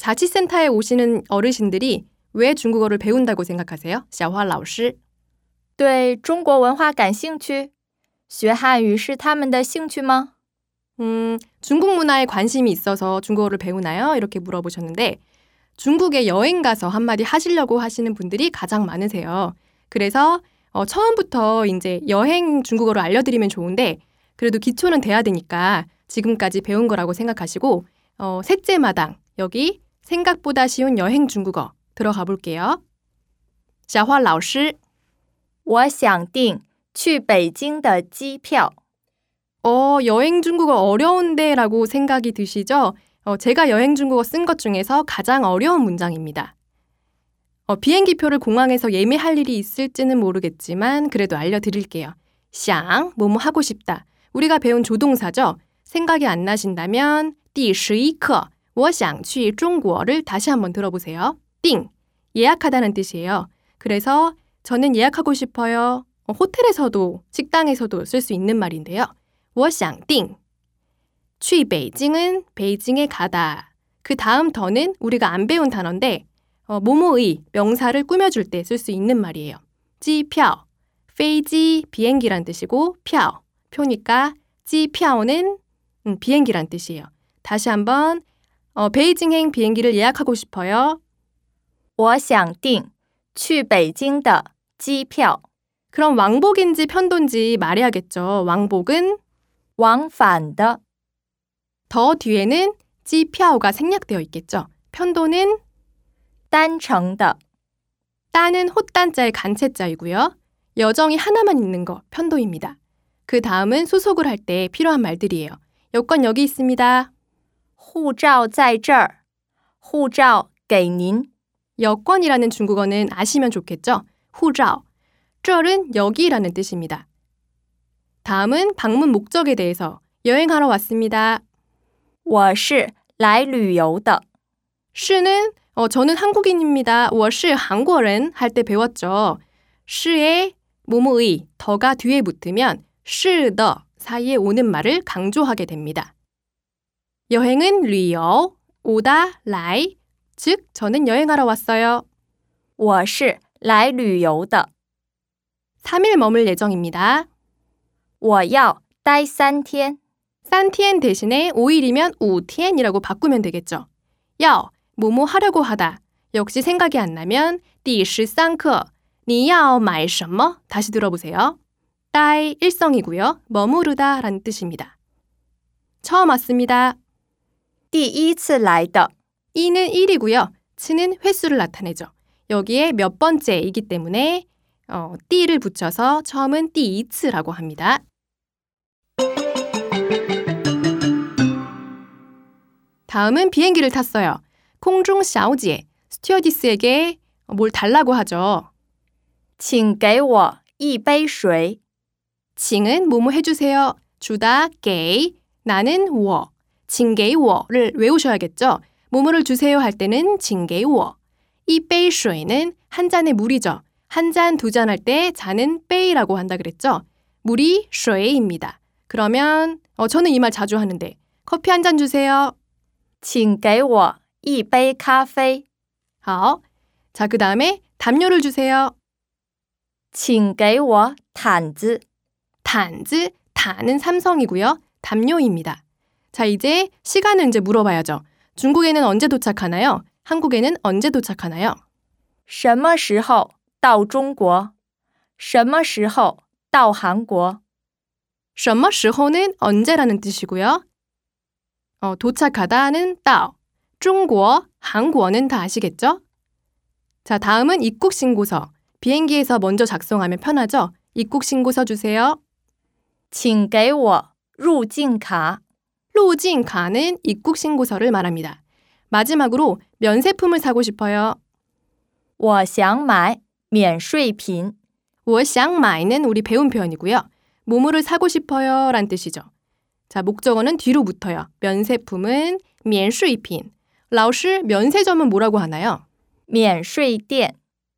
자치센터에 오시는 어르신들이 왜 중국어를 배운다고 생각하세요? 小花老师对中国文化感兴趣？学汉语是他们的兴趣吗？ 중국 문화에 관심이 있어서 중국어를 배우나요? 이렇게 물어보셨는데 중국에 여행 가서 한마디 하시려고 하시는 분들이 가장 많으세요. 그래서 처음부터 이제 여행 중국어를 알려드리면 좋은데 그래도 기초는 돼야 되니까 지금까지 배운 거라고 생각하시고 셋째 마당 여기 생각보다 쉬운 여행 중국어 들어가 볼게요. 小花老师我想订去北京的机票。 여행 중국어 어려운데 라고 생각이 드시죠? 제가 여행 중국어 쓴 것 중에서 가장 어려운 문장입니다. 비행기표를 공항에서 예매할 일이 있을지는 모르겠지만 그래도 알려드릴게요. 想, 뭐뭐 하고 싶다. 우리가 배운 조동사죠? 생각이 안 나신다면 第11课我想去中国를 다시 한번 들어보세요. 订, 예약하다는 뜻이에요. 그래서 저는 예약하고 싶어요. 호텔에서도 식당에서도 쓸 수 있는 말인데요. 我想订去北京은 베이징에 가다. 그 다음 더는 우리가 안 배운 단어인데 뭐뭐의 명사를 꾸며줄 때 쓸 수 있는 말이에요. 机票, 페이지 비행기란 뜻이고 票, 표니까 机票는 비행기란 뜻이에요. 다시 한번 베이징행 비행기를 예약하고 싶어요. 我想订去北京的机票. 그럼 왕복인지 편도인지 말해야겠죠. 왕복은 往返的. 더 뒤에는 机票가 생략되어 있겠죠. 편도는 单程的. 따는 헛단자의 간체자이고요. 여정이 하나만 있는 거 편도입니다. 그 다음은 수속을 할 때 필요한 말들이에요. 여권 여기 있습니다. 护照在这儿. 护照给您. 여권이라는 중국어는 아시면 좋겠죠? 护照. 这은 여기라는 뜻입니다. 다음은 방문 목적에 대해서 여행하러 왔습니다. 我是来旅游的. 시는 저는 한국인입니다. 我是韩国人 할 때 배웠죠. 시에 뭐뭐의 더가 뒤에 붙으면 是的 사이에 오는 말을 강조하게 됩니다. 여행은 旅游, 오다, 来, 즉 저는 여행하러 왔어요. 我是来旅游的. 3일 머물 예정입니다. 我要待3天. 3天 대신에 5일이면 5天이라고 바꾸면 되겠죠. 要, 뭐뭐 하려고 하다. 역시 생각이 안 나면 第13课你要买什么? 다시 들어보세요. 따이 일성이고요. 머무르다 라는 뜻입니다. 처음 왔습니다. 第一次来的. 이는 1이고요. 츠는 횟수를 나타내죠. 여기에 몇 번째이기 때문에 띠를 붙여서 처음은 第一次라고 합니다. 다음은 비행기를 탔어요. 콩중 샤오지에 스튜어디스에게 뭘 달라고 하죠. 请给我一杯水. 칭은 뭐뭐 해주세요. 주다, 게, 나는 워, 칭게이워를 외우셔야겠죠. 뭐뭐를 주세요 할 때는 칭게이워. 이 베이 슈이는 한 잔의 물이죠. 한 잔, 두 잔 할 때 잔은 베이라고 한다 그랬죠. 물이 슈이입니다. 그러면 저는 이 말 자주 하는데 커피 한 잔 주세요. 请给我一杯咖啡. 자, 그 다음에 담요를 주세요. 请给我毯子. 단즈, 단은 삼성이고요. 담요입니다. 자, 이제 시간을 이제 물어봐야죠. 중국에는 언제 도착하나요? 한국에는 언제 도착하나요? 什么时候到中国?什么时候到韩国? 什么时候는 언제라는 뜻이고요. 도착하다는 到, 중국, 한국어는 다 아시겠죠? 자, 다음은 입국신고서. 비행기에서 먼저 작성하면 편하죠? 입국신고서 주세요. 请给我入境卡. 入境卡는 입국신고서를 말합니다. 마지막으로 면세품을 사고 싶어요. 我想买免税品. 我想买는 우리 배운 표현이고요. 뭐뭐를 사고 싶어요 란 뜻이죠. 자, 목적어는 뒤로 붙어요. 면세품은 免税品. 老师, 면세점은 뭐라고 하나요? 免税店.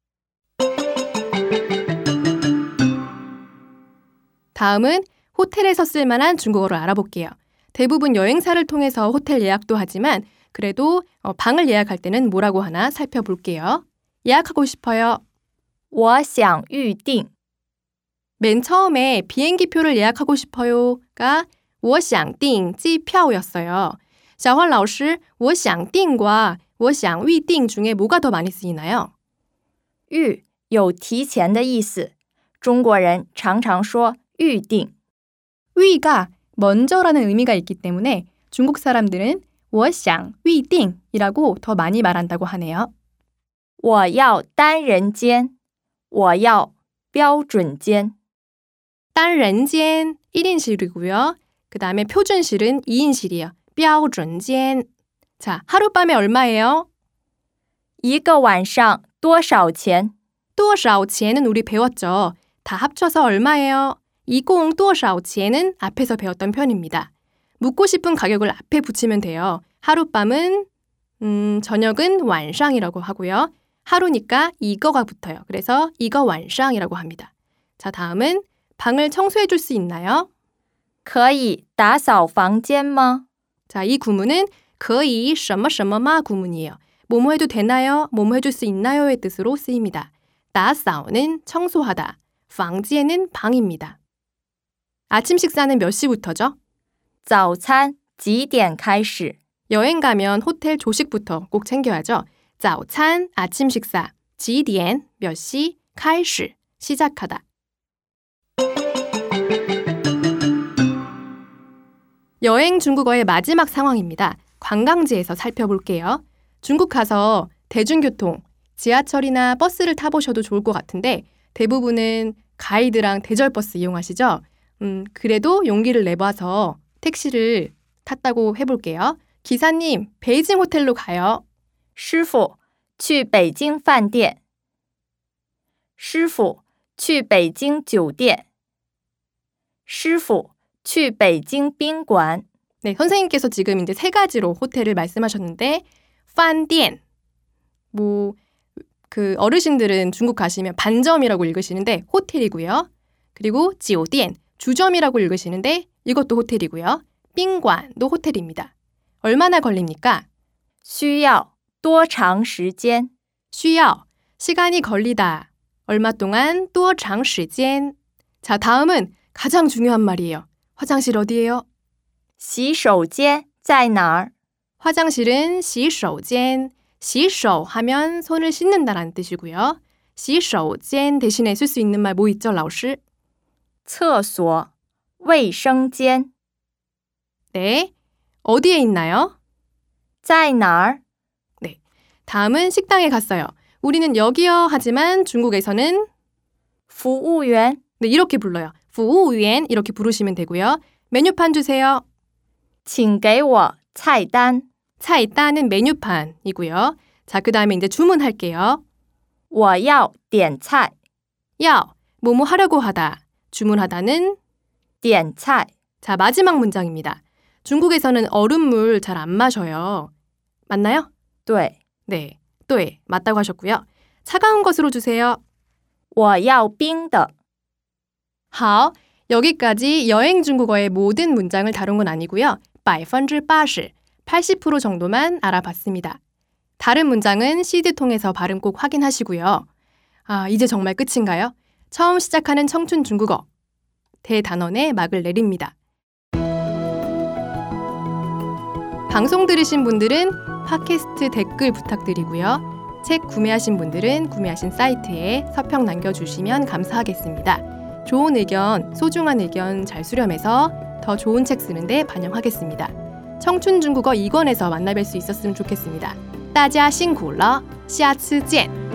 다음은 호텔에서 쓸만한 중국어를 알아볼게요. 대부분 여행사를 통해서 호텔 예약도 하지만 그래도 방을 예약할 때는 뭐라고 하나 살펴볼게요. 예약하고 싶어요. 我想预定. 맨 처음에 비행기표를 예약하고 싶어요가 我想订机票였어요. 小花老师,我想订과 我想预定 중에 뭐가 더 많이 쓰이나요? 预有提前的意思，中国人常常说预定。 위가 먼저라는 의미가 있기 때문에 중국 사람들은 我想预定이라고 더 많이 말한다고 하네요. 我要单人间，我要标准间。 单人间 1인실이고요. 그 다음에 표준실은 2인실이에요. 标准间. 자, 하룻밤에 얼마예요? 一个晚上多少钱？ 多少钱은 우리 배웠죠. 다 합쳐서 얼마예요? 一共多少钱은 앞에서 배웠던 편입니다. 묻고 싶은 가격을 앞에 붙이면 돼요. 하룻밤은 저녁은 晚上이라고 하고요. 하루니까 이거가 붙어요. 그래서 이거 晚上이라고 합니다. 자, 다음은 방을 청소해 줄 수 있나요? 可以打扫房间吗？ 자, 이 구문은 可以什么什么吗 구문이에요. 뭐뭐 해도 되나요? 뭐뭐 해줄 수 있나요의 뜻으로 쓰입니다. 打扫는 청소하다, 房间은 방입니다. 아침 식사는 몇 시부터죠? 早餐几点开始？ 여행 가면 호텔 조식부터 꼭 챙겨야죠. 早餐 아침 식사, 几点 몇 시, 开始 시작하다. 여행 중국어의 마지막 상황입니다. 관광지에서 살펴볼게요. 중국 가서 대중교통, 지하철이나 버스를 타보셔도 좋을 것 같은데 대부분은 가이드랑 대절버스 이용하시죠? 그래도 용기를 내봐서 택시를 탔다고 해볼게요. 기사님, 베이징 호텔로 가요. 师傅，去北京饭店。师傅，去北京酒店。师傅，去北京宾馆。 네, 선생님께서 지금 이제 세 가지로 호텔을 말씀하셨는데, 饭店, 어르신들은 중국 가시면 반점이라고 읽으시는데 호텔이고요. 그리고 酒店, 주점이라고 읽으시는데 이것도 호텔이고요. 宾馆도 호텔입니다. 얼마나 걸립니까? 需要多长时间？ 需要, 시간이 걸리다. 얼마 동안 多长时间? 자, 다음은 가장 중요한 말이에요. 화장실 어디예요? 洗手间在哪儿？ 화장실은 洗手间. 洗手 하면 손을 씻는다라는 뜻이고요. 洗手间 대신에 쓸 수 있는 말 뭐 있죠, 老师? 厕所、卫生间。 네, 어디에 있나요? 在哪儿？ 네, 다음은 식당에 갔어요. 우리는 여기요 하지만 중국에서는 服务员。 네, 이렇게 불러요. 服务员 이렇게 부르시면 되고요. 메뉴판 주세요. 请给我菜单。 菜单은 메뉴판이고요. 자, 그 다음에 이제 주문할게요. 我要点菜。 야, 뭐뭐 하려고 하다. 주문하다는 点菜。 자, 마지막 문장입니다. 중국에서는 얼음물 잘 안 마셔요. 맞나요? 对。 네, 네, 맞다고 하셨고요. 차가운 것으로 주세요. 我要冰的。 好, 여기까지 여행 중국어의 모든 문장을 다룬 건 아니고요. 80% 80% 정도만 알아봤습니다. 다른 문장은 CD 통해서 발음 꼭 확인하시고요. 아, 이제 정말 끝인가요? 처음 시작하는 청춘 중국어. 대단원의 막을 내립니다. 방송 들으신 분들은 팟캐스트 댓글 부탁드리고요. 책 구매하신 분들은 구매하신 사이트에 서평 남겨주시면 감사하겠습니다. 좋은 의견, 소중한 의견 잘 수렴해서 더 좋은 책 쓰는데 반영하겠습니다. 청춘 중국어 2권에서 만나뵐 수 있었으면 좋겠습니다. 大家辛苦了，下次见。